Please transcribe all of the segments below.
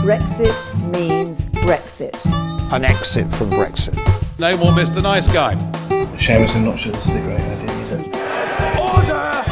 Brexit means Brexit. An exit from Brexit. No more Mr. Nice Guy. Seamus, I'm not sure this is a great idea, is it? Order!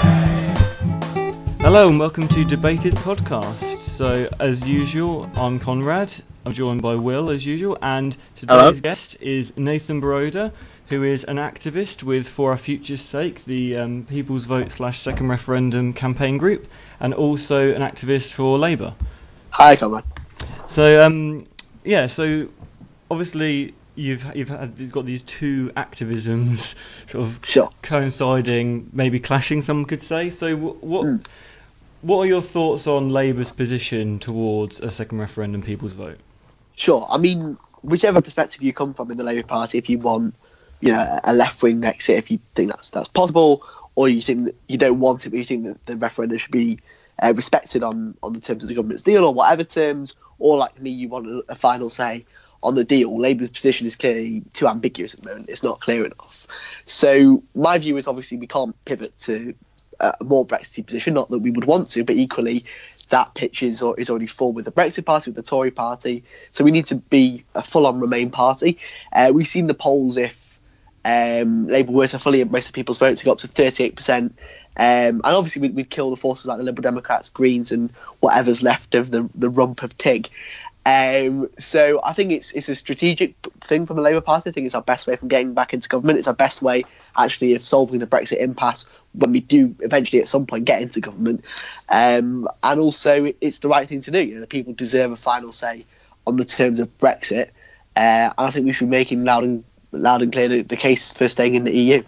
Hello and welcome to Debated Podcast. So, as usual, I'm Conrad. I'm joined by Will, as usual, and today's guest is Nathan Baroda, who is an activist with For Our Future's Sake, the People's Vote / Second Referendum campaign group, and also an activist for Labour. Hi, Conrad. So, so obviously you've got these two activisms sort of coinciding, maybe clashing, some could say. So, what are your thoughts on Labour's position towards a second referendum People's Vote? Sure. I mean, whichever perspective you come from in the Labour Party, if you want, a left-wing exit, if you think that's possible, or you think that you don't want it, but you think that the referendum should be respected on the terms of the government's deal or whatever terms, or like me, you want a final say on the deal. Labour's position is clearly too ambiguous at the moment. It's not clear enough. So my view is obviously we can't pivot to a more Brexit position, not that we would want to, but equally that pitch is already full with the Brexit Party, with the Tory Party. So we need to be a full-on Remain party. We've seen the polls, if Labour were to fully embrace the People's Vote, to go up to 38%. And obviously we'd kill the forces like the Liberal Democrats, Greens and whatever's left of the rump of TIG. So I think it's a strategic thing from the Labour Party. I think it's our best way from getting back into government. It's our best way actually of solving the Brexit impasse when we do eventually at some point get into government. And also it's the right thing to do. The people deserve a final say on the terms of Brexit. And I think we should be making loud and clear the case for staying in the EU.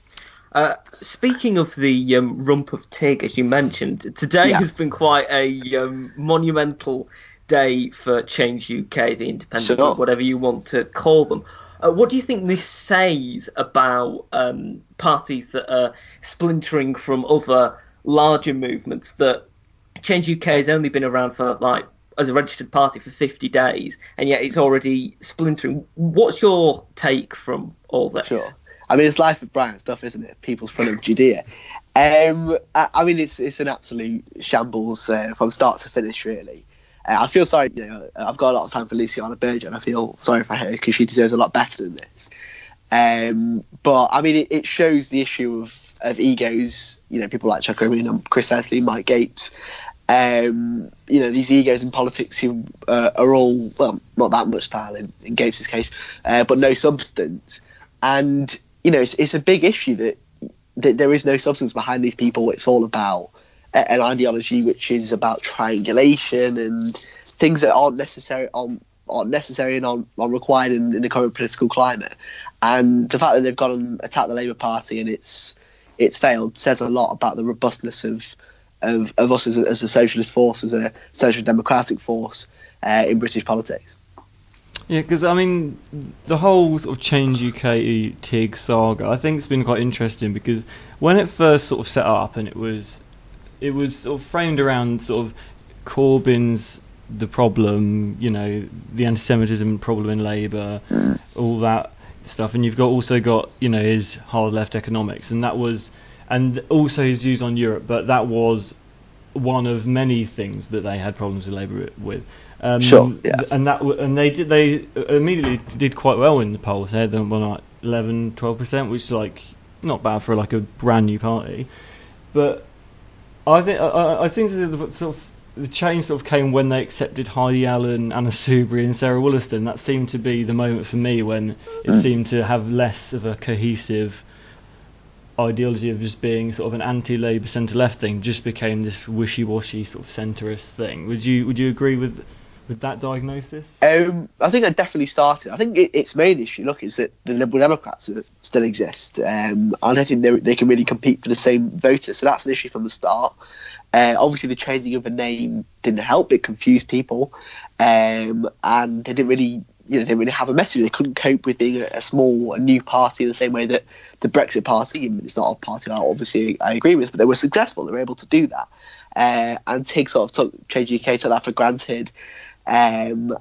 Speaking of the rump of TIG, as you mentioned, today has been quite a monumental day for Change UK, the independent, whatever you want to call them. What do you think this says about parties that are splintering from other larger movements? That Change UK has only been around for as a registered party for 50 days, and yet it's already splintering. What's your take from all this? Sure. I mean, it's Life of Brian stuff, isn't it? People's Front of Judea. I mean, it's an absolute shambles from start to finish, really. I feel sorry, I've got a lot of time for Luciana Berger, and I feel sorry for her because she deserves a lot better than this. But, I mean, it shows the issue of egos, people like Chuck Owen and Chris Leslie, Mike Gapes. These egos in politics who are all, well, not that much style in Gapes' case, but no substance. And it's a big issue that there is no substance behind these people. It's all about an ideology which is about triangulation and things that aren't necessary and aren't required in the current political climate. And the fact that they've gone and attacked the Labour Party and it's failed says a lot about the robustness of us as a socialist force, as a social democratic force in British politics. Yeah, because I mean, the whole sort of Change UK TIG saga, I think it's been quite interesting because when it first sort of set up and it was sort of framed around sort of Corbyn's the problem, the anti-Semitism problem in Labour, all that stuff, and you've also got his hard left economics, and also his views on Europe, but that was one of many things that they had problems with Labour with. Sure. Yes. And they immediately did quite well in the polls. They had them on like 11-12%, which is not bad for a brand new party. But I think the change sort of came when they accepted Heidi Allen, Anna Soubry, and Sarah Wollaston. That seemed to be the moment for me when it seemed to have less of a cohesive ideology of just being sort of an anti-Labour centre-left thing, just became this wishy-washy sort of centrist thing. Would you agree with that diagnosis? I think it definitely started. I think its main issue, is that the Liberal Democrats still exist, and I think they can really compete for the same voters. So that's an issue from the start. Obviously, the changing of the name didn't help; it confused people, and they didn't really have a message. They couldn't cope with being a new party in the same way that the Brexit Party, it's not a party I agree with, but they were successful. They were able to do that, and TIG sort of Change UK took that for granted. And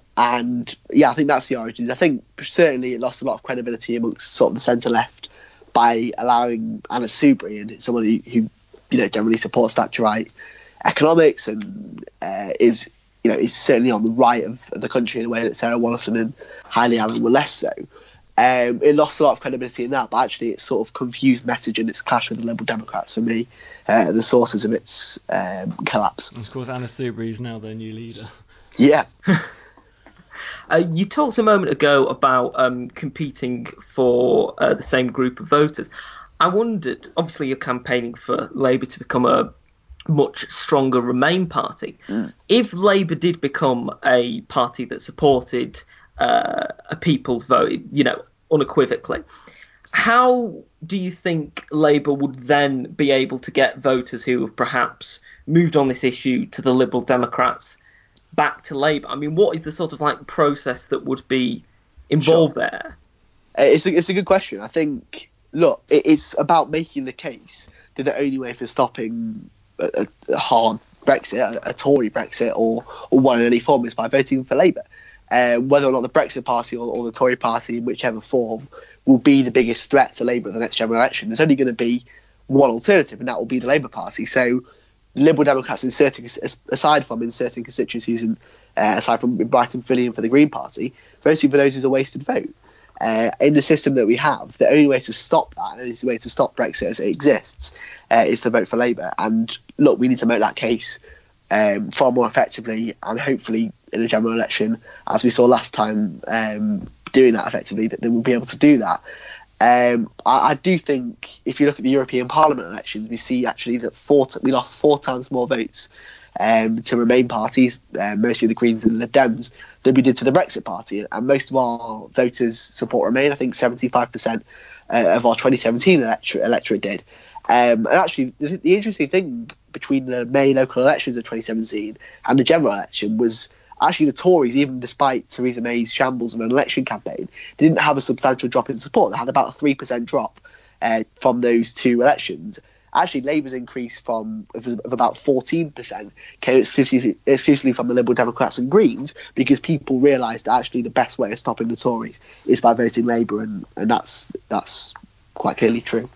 I think that's the origins. I think certainly it lost a lot of credibility amongst sort of the centre left by allowing Anna Soubry, and somebody who generally supports Thatcherite economics and is is certainly on the right of the country in a way that Sarah Wollaston and Hayley Allen were less so. It lost a lot of credibility in that, but actually it's sort of confused message and it's clashed with the Liberal Democrats for me, the sources of its collapse. And of course, Anna Soubry is now their new leader. Yeah. You talked a moment ago about competing for the same group of voters. I wondered, obviously you're campaigning for Labour to become a much stronger Remain party. If Labour did become a party that supported a people's vote, unequivocally, how do you think Labour would then be able to get voters who have perhaps moved on this issue to the Liberal Democrats back to Labour? I mean, what is the sort of process that would be involved there? It's a good question. I think, look, it's about making the case that the only way for stopping a hard Brexit, a Tory Brexit, or one in any form is by voting for Labour. Whether or not the Brexit Party or the Tory Party, in whichever form, will be the biggest threat to Labour at the next general election, there's only going to be one alternative, and that will be the Labour Party. So Liberal Democrats aside from inserting constituencies and aside from Brighton filling in for the Green Party, voting for those is a wasted vote. In the system that we have, the only way to stop that, and the only way to stop Brexit as it exists, is to vote for Labour. And look, we need to make that case far more effectively, and hopefully in a general election, as we saw last time, doing that effectively, that they will be able to do that. I do think if you look at the European Parliament elections, we see actually that we lost 4 times more votes to Remain parties, mostly the Greens and the Lib Dems, than we did to the Brexit Party. And most of our voters support Remain. I think 75% of our 2017 electorate did. And actually, the interesting thing between the May local elections of 2017 and the general election was actually the Tories, even despite Theresa May's shambles of an election campaign, didn't have a substantial drop in support. They had about a 3% drop from those 2 elections. Actually, Labour's increase of about 14% came exclusively from the Liberal Democrats and Greens, because people realised that actually the best way of stopping the Tories is by voting Labour, and that's quite clearly true.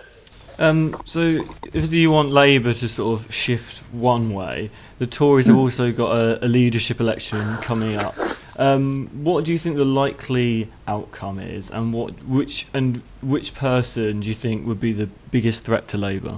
So if you want Labour to sort of shift one way, the Tories have also got a leadership election coming up. What do you think the likely outcome is, and which person do you think would be the biggest threat to Labour?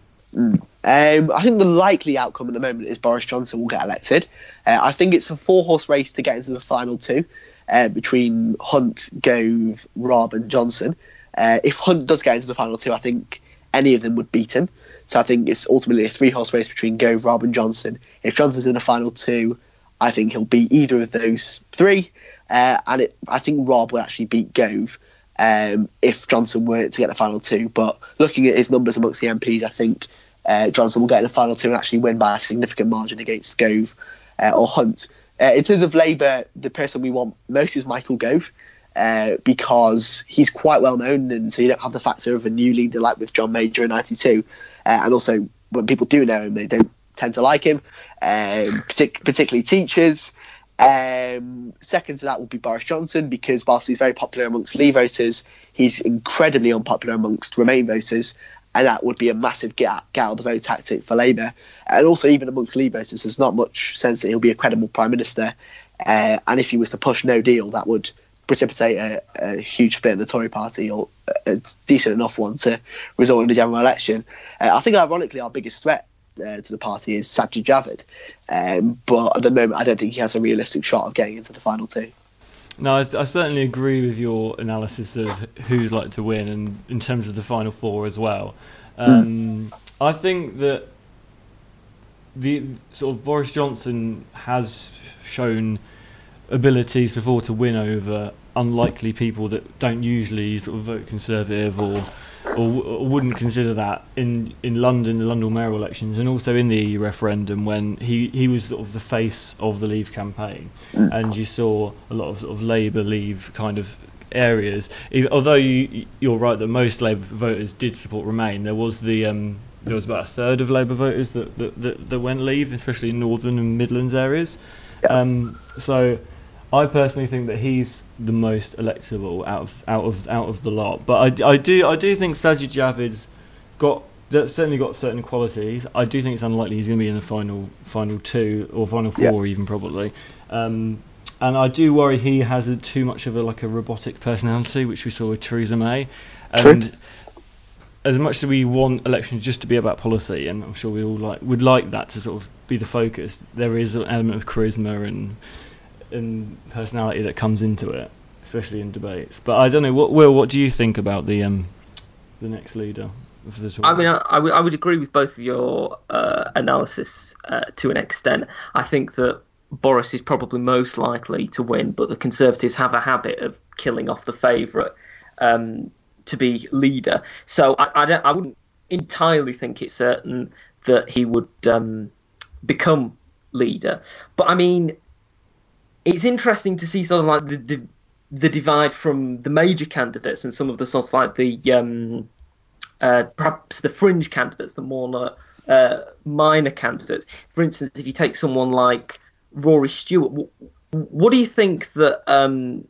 I think the likely outcome at the moment is Boris Johnson will get elected. I think it's a 4-horse race to get into the final 2 between Hunt, Gove, Robb and Johnson. If Hunt does get into the final 2, I think any of them would beat him. So I think it's ultimately a 3-horse race between Gove, Robb and Johnson. If Johnson's in the final 2, I think he'll beat either of those 3. I think Robb will actually beat Gove if Johnson were to get the final 2. But looking at his numbers amongst the MPs, I think Johnson will get in the final 2 and actually win by a significant margin against Gove or Hunt. In terms of Labour, the person we want most is Michael Gove. Because he's quite well known, and so you don't have the factor of a new leader like with John Major in '92. And also, when people do know him, they don't tend to like him, particularly teachers. Second to that would be Boris Johnson, because whilst he's very popular amongst Leave voters, he's incredibly unpopular amongst Remain voters, and that would be a massive get out of the vote tactic for Labour. And also, even amongst Leave voters, there's not much sense that he'll be a credible Prime Minister. And if he was to push no deal, that would precipitate a huge split in the Tory party, or a decent enough one to result in a general election. I think, ironically, our biggest threat to the party is Sajid Javid, but at the moment I don't think he has a realistic shot of getting into the final 2. No, I certainly agree with your analysis of who's like to win, and in terms of the final 4 as well. I think that the sort of Boris Johnson has shown abilities before to win over unlikely people that don't usually sort of vote Conservative or wouldn't consider that in London, the London mayoral elections, and also in the EU referendum, when he was sort of the face of the Leave campaign, and you saw a lot of sort of Labour Leave kind of areas. Although you're right that most Labour voters did support Remain, there was about a third of Labour voters that went Leave, especially in Northern and Midlands areas. So I personally think that he's the most electable out of the lot. But I do think Sajid Javid's got that's certainly got certain qualities. I do think it's unlikely he's going to be in the final two or final four even probably. And I do worry he has too much of a robotic personality, which we saw with Theresa May. And as much as we want elections just to be about policy, and I'm sure we all would like that to sort of be the focus, there is an element of charisma and personality that comes into it, especially in debates. But I don't know, what do you think about the next leader of the Tories? I mean, I would agree with both of your analysis to an extent. I think that Boris is probably most likely to win, but the Conservatives have a habit of killing off the favourite to be leader. So I wouldn't entirely think it's certain that he would become leader. But I mean, it's interesting to see sort of like the divide from the major candidates and some of the sort of like the perhaps the fringe candidates, the more minor candidates. For instance, if you take someone like Rory Stewart, what do you think that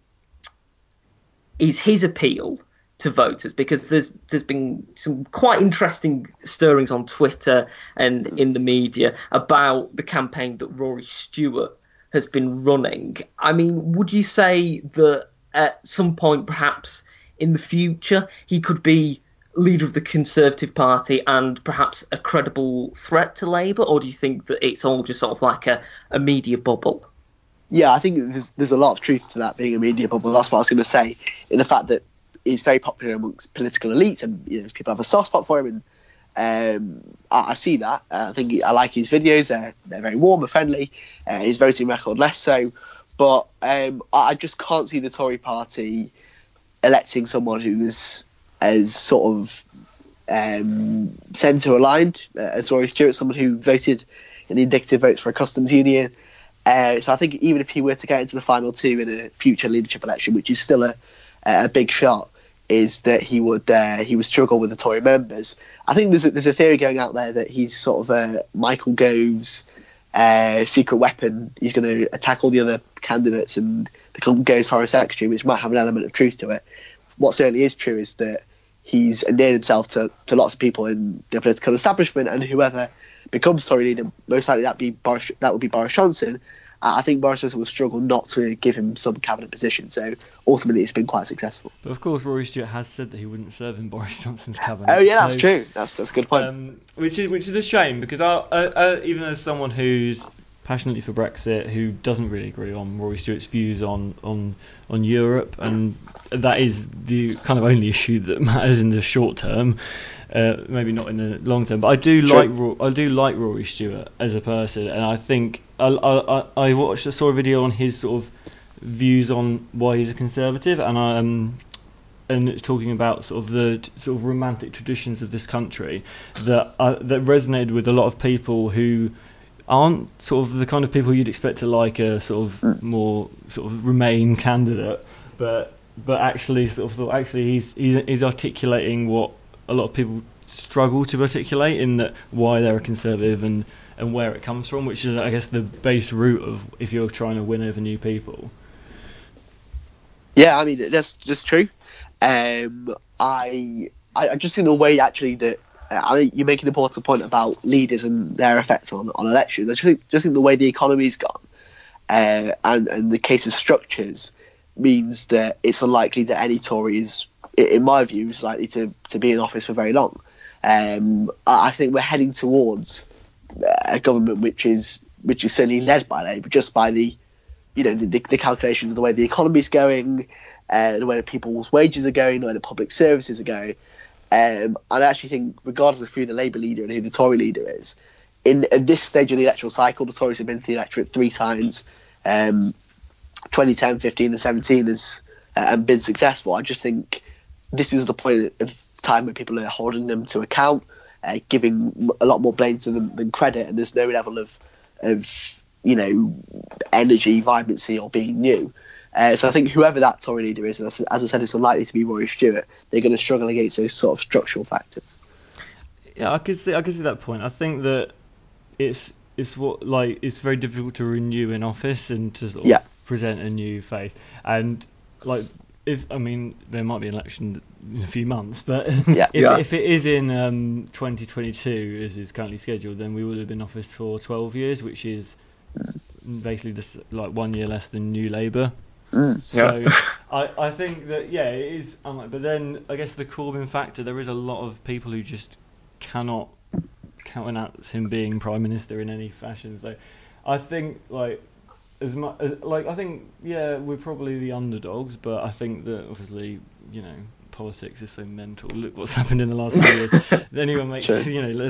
is his appeal to voters? Because there's been some quite interesting stirrings on Twitter and in the media about the campaign that Rory Stewart has been running. I mean, would you say that at some point, perhaps in the future, he could be leader of the Conservative Party and perhaps a credible threat to Labour, or do you think that it's all just sort of like a media bubble? Yeah, I think there's a lot of truth to that being a media bubble. That's what I was going to say, in the fact that he's very popular amongst political elites, and people have a soft spot for him, and I see that. I think I like his videos. They're very warm and friendly. His voting record less so, but I just can't see the Tory party electing someone who's as sort of centre aligned as Rory Stewart, someone who voted in the indicative votes for a customs union. So I think even if he were to get into the final two in a future leadership election, which is still a big shot, is that he would struggle with the Tory members. I think there's a theory going out there that he's sort of Michael Gove's secret weapon. He's going to attack all the other candidates and become Gove's foreign secretary, which might have an element of truth to it. What certainly is true is that he's endeared himself to lots of people in the political establishment, and whoever becomes Tory leader, most likely that would be Boris Johnson. I think Boris Johnson will struggle not to give him some cabinet position, so ultimately it's been quite successful. But of course, Rory Stewart has said that he wouldn't serve in Boris Johnson's cabinet. Oh yeah, that's true. That's a good point. Which is a shame, because even as someone who's passionately for Brexit, who doesn't really agree on Rory Stewart's views on Europe, and that is the kind of only issue that matters in the short term, maybe not in the long term. But I do like Rory Stewart as a person, and I think I saw a video on his sort of views on why he's a Conservative, and talking about sort of the sort of romantic traditions of this country that resonated with a lot of people who aren't sort of the kind of people you'd expect to like a sort of more sort of Remain candidate, but actually he's articulating what a lot of people struggle to articulate, in that why they're a Conservative and where it comes from, which is, I guess, the base root of if you're trying to win over new people. Yeah, I mean, that's just true. I just think the way actually that you make an important point about leaders and their effect on elections. I just think the way the economy's gone, and the case of structures, means that it's unlikely that any Tory is, in my view, is likely to be in office for very long. I think we're heading towards a government which is certainly led by Labour, just by the calculations of the way the economy's going, the way that people's wages are going, the way the public services are going. And I actually think, regardless of who the Labour leader and who the Tory leader is, in this stage of the electoral cycle, the Tories have been to the electorate 3 times, 2010, 15 and 17, and been successful. I just think this is the point of time where people are holding them to account, giving a lot more blame to them than credit, and there's no level of energy, vibrancy, or being new. So I think whoever that Tory leader is, and as I said, it's unlikely to be Rory Stewart, they're going to struggle against those sort of structural factors. Yeah, I could see that point. I think that it's very difficult to renew in office and to sort of present a new face. And there might be an election in a few months, but Yeah. if it is in 2022 as is currently scheduled, then we will have been in office for 12 years, which is basically like 1 year less than New Labour. So I think that it is unlikely. But then I guess the Corbyn factor, there is a lot of people who just cannot countenance him being prime minister in any fashion. So I think as much I think we're probably the underdogs, but I think that obviously politics is so mental. Look what's happened in the last few years. Anyone makes I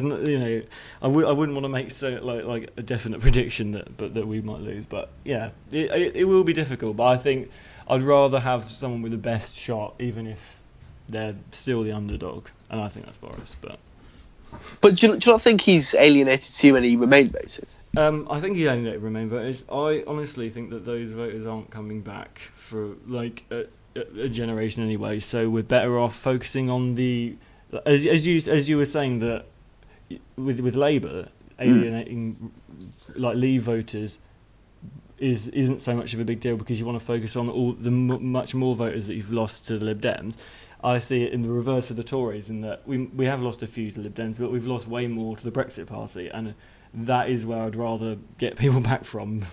wouldn't want to make like a definite prediction that we might lose, but it will be difficult. But I think I'd rather have someone with the best shot, even if they're still the underdog, and I think that's Boris. But do you not think he's alienated too many Remain voters? I think he alienated Remain voters. I honestly think that those voters aren't coming back for a generation anyway. So we're better off focusing on as you were saying, that with Labour alienating Leave voters isn't so much of a big deal, because you want to focus on all the much more voters that you've lost to the Lib Dems. I see it in the reverse of the Tories, in that we have lost a few to Lib Dems, but we've lost way more to the Brexit Party, and that is where I'd rather get people back from.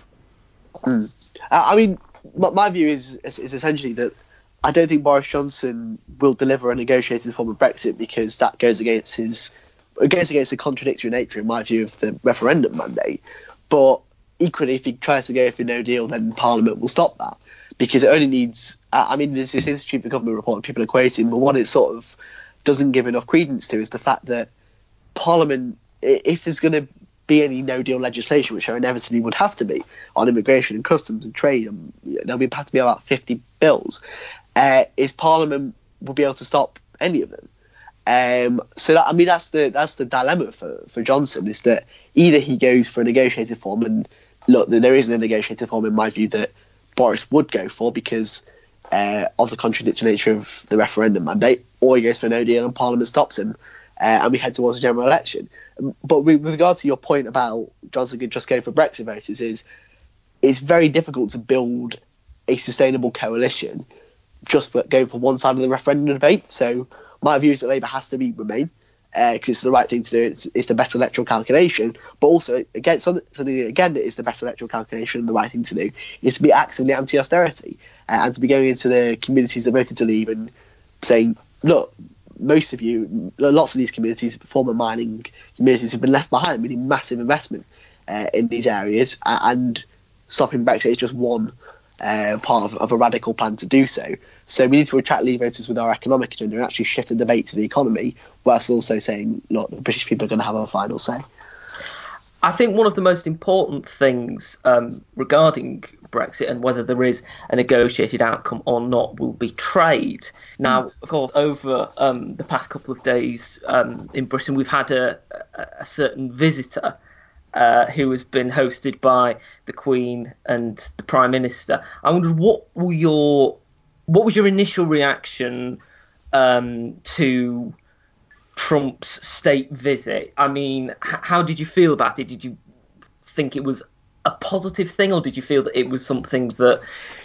I mean, my view is essentially that I don't think Boris Johnson will deliver a negotiated form of Brexit, because that goes against the contradictory nature, in my view, of the referendum mandate. But equally, if he tries to go for no deal, then Parliament will stop that, because it only needs. There's this Institute for Government report that people are quoting, but what it sort of doesn't give enough credence to is the fact that Parliament, if there's going to be any no deal legislation, which there inevitably would have to be on immigration and customs and trade, there'll have to be about 50 bills. Is Parliament will be able to stop any of them. So that's the dilemma for Johnson, is that either he goes for a negotiated form, and look, there isn't a negotiated form in my view that Boris would go for, because of the contradictory nature of the referendum mandate, or he goes for no deal and Parliament stops him, and we head towards a general election. But with regard to your point about Johnson just going for Brexit voters, it's very difficult to build a sustainable coalition just going for one side of the referendum debate. So my view is that Labour has to Remain, because it's the right thing to do. It's the best electoral calculation. But also, again, something again that is the best electoral calculation and the right thing to do is to be actively anti-austerity, and to be going into the communities that voted to leave and saying, look, most of you, lots of these communities, former mining communities, have been left behind. We need massive investment in these areas, and stopping Brexit is just one part of a radical plan to do so. So we need to attract Leave voters with our economic agenda and actually shift the debate to the economy, whilst also saying, look, the British people are going to have a final say. I think one of the most important things regarding Brexit and whether there is a negotiated outcome or not will be trade. Now, of course, over the past couple of days in Britain, we've had a certain visitor who has been hosted by the Queen and the Prime Minister. I wondered, what was your initial reaction to Trump's state visit? I mean, how did you feel about it? Did you think it was a positive thing, or did you feel that it was something that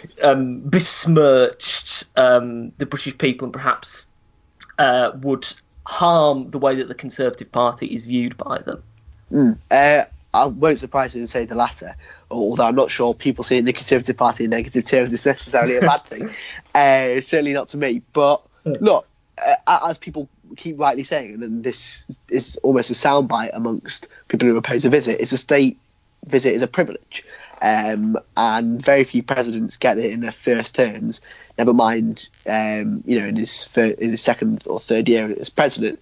besmirched the British people and perhaps would harm the way that the Conservative Party is viewed by them? I won't surprise you to say the latter, although I'm not sure people seeing the Conservative Party in negative terms is necessarily a bad thing. Certainly not to me. But look, as people keep rightly saying, and this is almost a soundbite amongst people who oppose a visit, is a state visit is a privilege, and very few presidents get it in their first terms. Never mind, in his second or third year as president.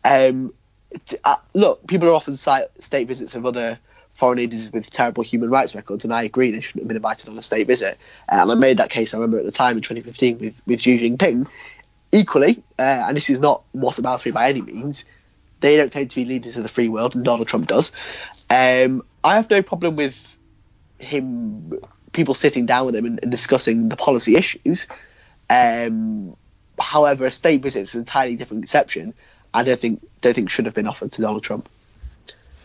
Look, people are often cite state visits of other foreign leaders with terrible human rights records, and I agree they shouldn't have been invited on a state visit. And I made that case, I remember at the time in 2015 with Xi Jinping. Equally, and this is not whataboutery by any means, they don't tend to be leaders of the free world, and Donald Trump does. I have no problem with people sitting down with him and discussing the policy issues. However, a state visit is an entirely different conception. I don't think should have been offered to Donald Trump.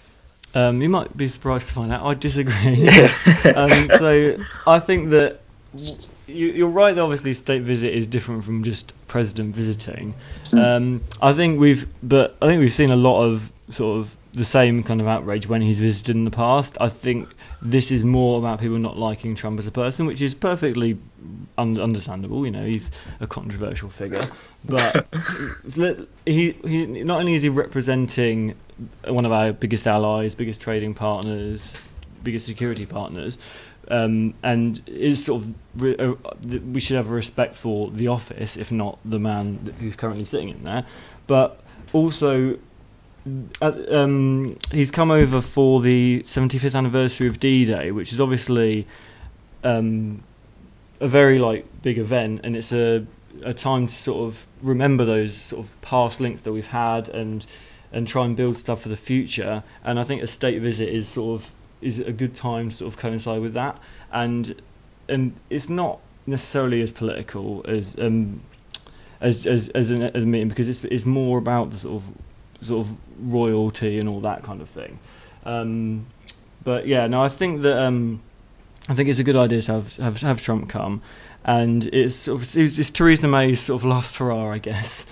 You might be surprised to find out I disagree. So I think that you're right that obviously state visit is different from just president visiting. I think we've seen a lot of sort of the same kind of outrage when he's visited in the past. I think this is more about people not liking Trump as a person, which is perfectly understandable. You know, he's a controversial figure, but he not only is he representing one of our biggest allies, biggest trading partners, biggest security partners, and is sort of we should have a respect for the office, if not the man who's currently sitting in there, but also. He's come over for the 75th anniversary of D-Day, which is obviously a very big event, and it's a time to sort of remember those sort of past links that we've had and try and build stuff for the future. And I think a state visit is a good time to sort of coincide with that, and it's not necessarily as political as a meeting, because it's more about the sort of royalty and all that kind of thing. But yeah, no, I think that it's a good idea to have Trump come, and it's Theresa May's sort of last hurrah, I guess,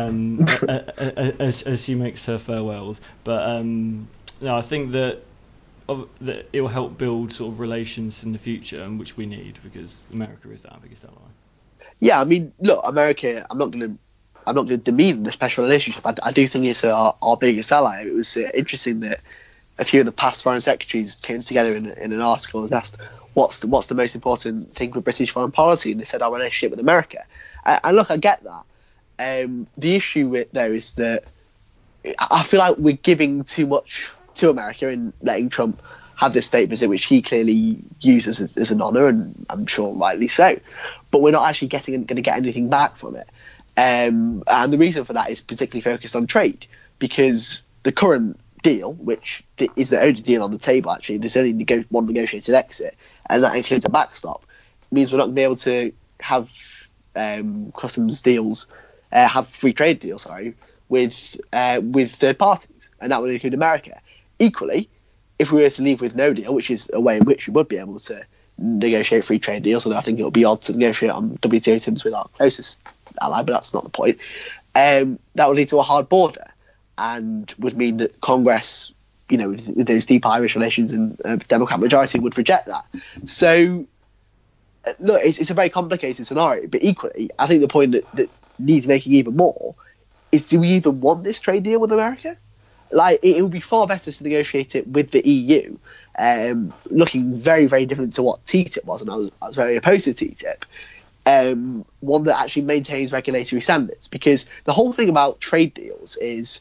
as she makes her farewells. But no, I think that it will help build sort of relations in the future, and which we need, because America is our biggest ally. Yeah, I mean, look, America. I'm not going to demean the special relationship. I do think it's our biggest ally. It was interesting that a few of the past foreign secretaries came together in an article and asked what's the most important thing for British foreign policy, and they said our relationship with America. And look, I get that. The issue there is that I feel like we're giving too much to America in letting Trump have this state visit, which he clearly uses as an honour, and I'm sure rightly so. But we're not actually going to get anything back from it. And the reason for that is particularly focused on trade, because the current deal, which is the only deal on the table, actually, there's only one negotiated exit, and that includes a backstop, means we're not going to be able to have customs deals, have free trade deals, with third parties, and that would include America. Equally, if we were to leave with no deal, which is a way in which we would be able to negotiate free trade deals, and I think it would be odd to negotiate on WTO terms with our closest ally, but that's not the point. That would lead to a hard border, and would mean that Congress, with those deep Irish relations and Democrat majority, would reject that. So, look, it's a very complicated scenario, but equally, I think the point that needs making even more is, do we even want this trade deal with America? It would be far better to negotiate it with the EU, looking very, very different to what TTIP was, and I was very opposed to TTIP. One that actually maintains regulatory standards, because the whole thing about trade deals is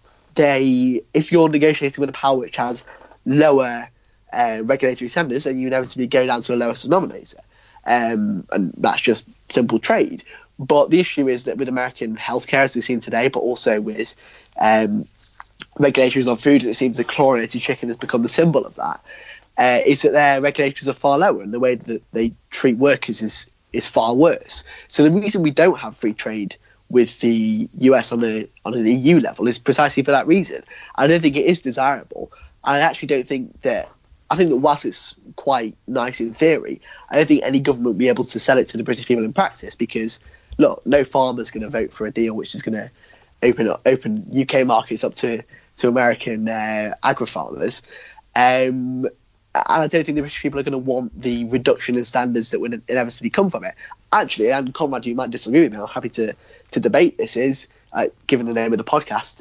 if you're negotiating with a power which has lower regulatory standards, then you inevitably go down to the lowest denominator, and that's just simple trade. But the issue is that with American healthcare, as we've seen today, but also with regulations on food, it seems that chlorinated chicken has become the symbol of that, is that their regulations are far lower, and the way that they treat workers is far worse. So the reason we don't have free trade with the US on an EU level is precisely for that reason. I don't think it is desirable. I actually don't think that. I think that whilst it's quite nice in theory, I don't think any government will be able to sell it to the British people in practice, because look, no farmer's going to vote for a deal which is going to open UK markets up to American agri-farmers. And I don't think the British people are going to want the reduction in standards that would inevitably come from it. Actually, and Conrad, you might disagree with me, I'm happy to debate this, given the name of the podcast,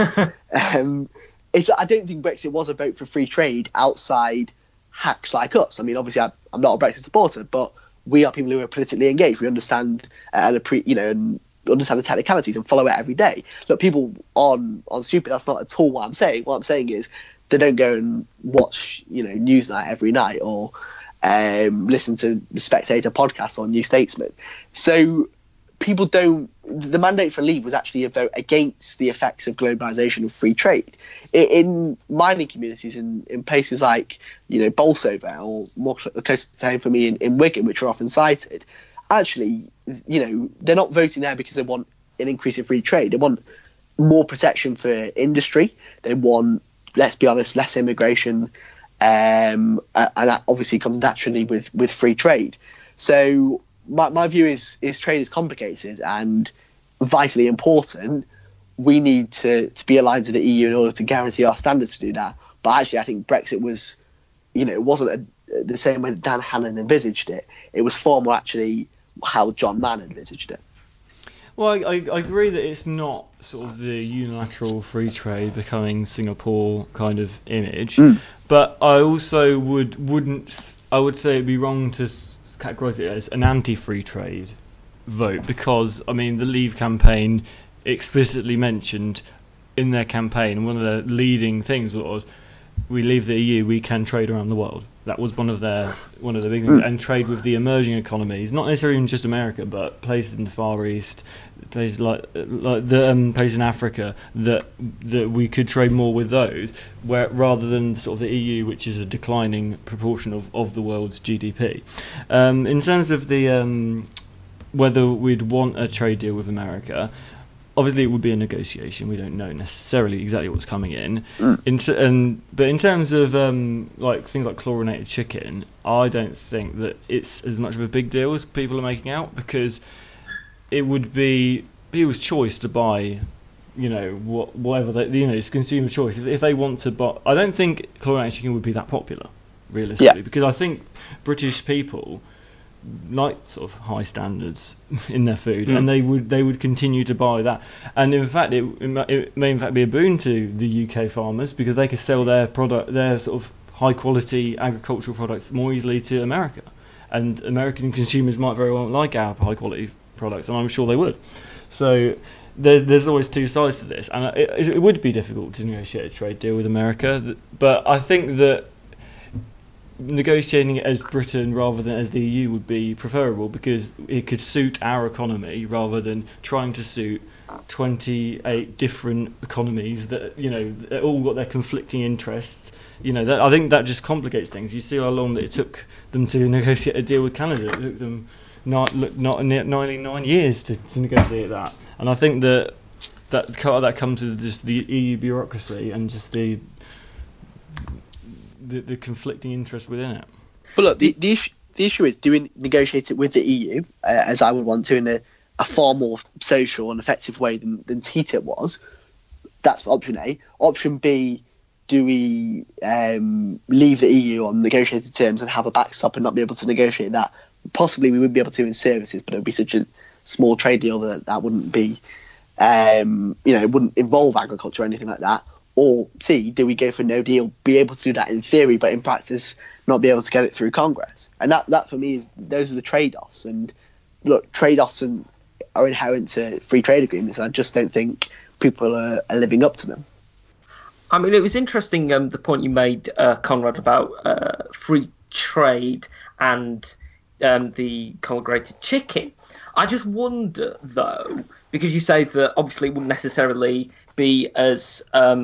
I don't think Brexit was a vote for free trade outside hacks like us. I mean, obviously, I'm not a Brexit supporter, but we are people who are politically engaged. We understand and understand the technicalities and follow it every day. Look, people on stupid, that's not at all what I'm saying. What I'm saying is they don't go and watch Newsnight every night, or listen to the Spectator podcast or New Statesman. So people don't. The mandate for leave was actually a vote against the effects of globalization of free trade in mining communities in places like Bolsover, or more close to home for me in Wigan, which are often cited. Actually, they're not voting there because they want an increase in free trade. They want more protection for industry. They want, let's be honest, less immigration, and that obviously comes naturally with free trade. So my view is trade is complicated and vitally important. We need to be aligned to the EU in order to guarantee our standards to do that. But actually, I think Brexit was, it wasn't the same way that Dan Hannan envisaged it. It was far more actually how John Mann envisaged it. Well, I agree that it's not sort of the unilateral free trade becoming Singapore kind of image, but I also would say it'd be wrong to categorise it as an anti-free trade vote, because I mean the Leave campaign explicitly mentioned in their campaign, one of the leading things was, we leave the EU, we can trade around the world. That was one of the big things, and trade with the emerging economies, not necessarily even just America, but places in the Far East, places like the places in Africa, that we could trade more with those, where rather than sort of the EU, which is a declining proportion of the world's GDP. In terms of the whether we'd want a trade deal with America, obviously, it would be a negotiation. We don't know necessarily exactly what's coming in. But in terms of like things like chlorinated chicken, I don't think that it's as much of a big deal as people are making out, because it would be people's choice to buy, whatever they, it's consumer choice. If they want to buy, I don't think chlorinated chicken would be that popular, realistically, because I think British people like sort of high standards in their food, and they would continue to buy that. And in fact, it may in fact be a boon to the UK farmers, because they could sell their sort of high quality agricultural products more easily to America, and American consumers might very well like our high quality products, and I'm sure they would. So there's always two sides to this, and it would be difficult to negotiate a trade deal with America, but I think that negotiating it as Britain rather than as the EU would be preferable, because it could suit our economy rather than trying to suit 28 different economies that that all got their conflicting interests. I think that just complicates things. You see how long that it took them to negotiate a deal with Canada. It took them not nearly 9 years to negotiate that, and I think that comes with just the EU bureaucracy and just the conflicting interest within it. But look, the issue is, do we negotiate it with the EU, as I would want to, in a far more social and effective way than TTIP was? That's option A. Option B, do we leave the EU on negotiated terms and have a backstop and not be able to negotiate that? Possibly we would be able to in services, but it would be such a small trade deal that wouldn't be, it wouldn't involve agriculture or anything like that. Or C, do we go for no deal, be able to do that in theory, but in practice not be able to get it through Congress? And that for me those are the trade-offs. And look, trade-offs are inherent to free trade agreements, and I just don't think people are living up to them. I mean, it was interesting the point you made, Conrad, about free trade and the chlorinated chicken. I just wonder, though, because you say that obviously it wouldn't necessarily be as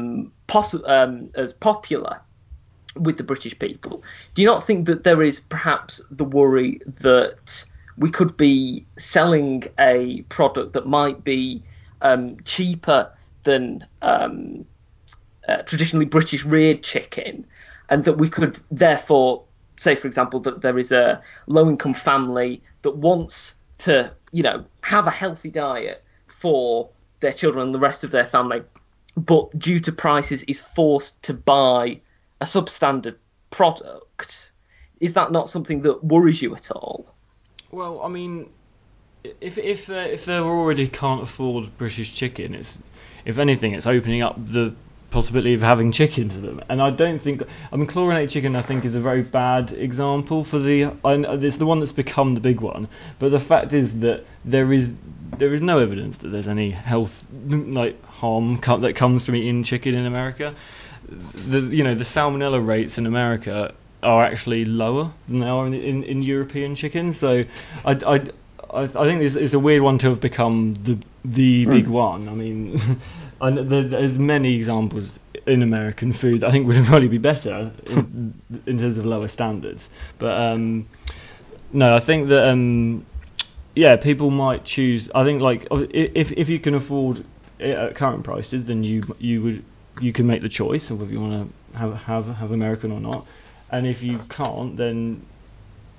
popular with the British people. Do you not think that there is perhaps the worry that we could be selling a product that might be cheaper than traditionally British reared chicken, and that we could therefore say, for example, that there is a low-income family that wants to, have a healthy diet for their children and the rest of their family, but due to prices is forced to buy a substandard product? Is that not something that worries you at all? Well, I mean, if they already can't afford British chicken, if anything, it's opening up the possibility of having chicken to them. And I don't think, chlorinated chicken I think is a very bad example for it's the one that's become the big one, but the fact is that there is no evidence that there's any health harm that comes from eating chicken in America. The salmonella rates in America are actually lower than they are in European chicken, so I think it's a weird one to have become the big one. I mean, there's many examples in American food that I think would probably be better in terms of lower standards. But no, I think that people might choose. I think if you can afford it at current prices, then you can make the choice of whether you want to have American or not. And if you can't, then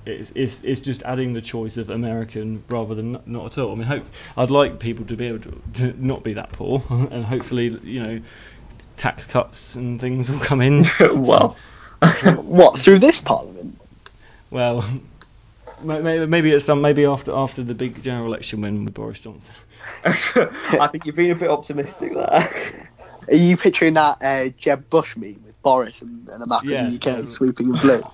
it's just adding the choice of American rather than not at all. I mean, I'd like people to be able to not be that poor, and hopefully, tax cuts and things will come in. Well, what, through this parliament? Well, maybe after the big general election win with Boris Johnson. I think you've been a bit optimistic there. Are you picturing that Jeb Bush meme with Boris and a map of the UK sweeping in blue?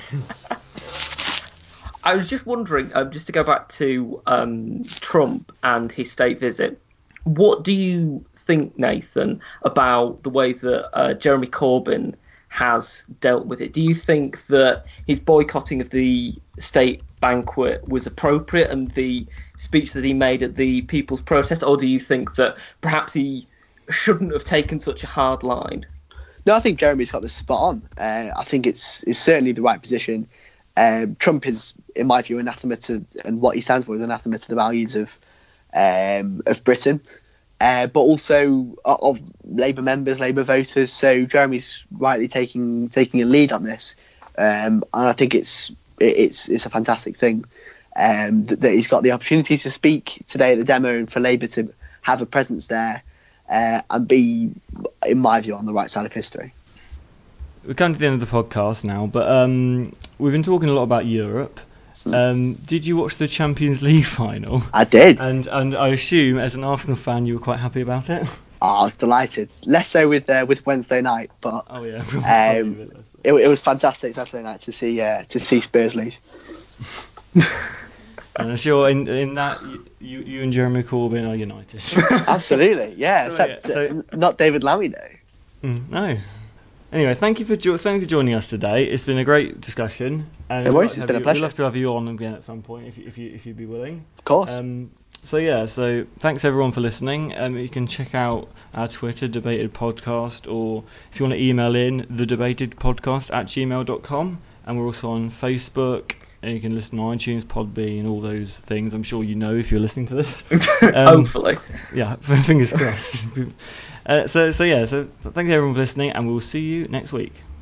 I was just wondering, just to go back to Trump and his state visit, what do you think, Nathan, about the way that Jeremy Corbyn has dealt with it? Do you think that his boycotting of the state banquet was appropriate and the speech that he made at the People's Protest, or do you think that perhaps he shouldn't have taken such a hard line? No, I think Jeremy's got this spot on. I think it's certainly the right position. Trump is, in my view, anathema to, and what he stands for is anathema to the values of Britain, but also of Labour members, Labour voters. So Jeremy's rightly taking a lead on this, and I think it's a fantastic thing that he's got the opportunity to speak today at the demo and for Labour to have a presence there. And be, in my view, on the right side of history. We're coming to the end of the podcast now, but we've been talking a lot about Europe. Did you watch the Champions League final? I did. And I assume, as an Arsenal fan, you were quite happy about it? I was delighted. Less so with Wednesday night, but oh yeah, it was fantastic Saturday night to see Spurs lose. And I'm sure in that you and Jeremy Corbyn are united. Absolutely, yeah. Except not David Lammy though. No. Anyway, thank you for joining us today. It's been a great discussion. And it's been a pleasure. We'd love to have you on again at some point if you'd be willing. Of course. So thanks everyone for listening. You can check out our Twitter, Debated Podcast, or if you want to email in, thedebatedpodcast@gmail.com. And we're also on Facebook. And you can listen on iTunes, Podbean, and all those things. I'm sure you know if you're listening to this. Hopefully. Yeah, fingers crossed. So thanks everyone for listening, and we'll see you next week.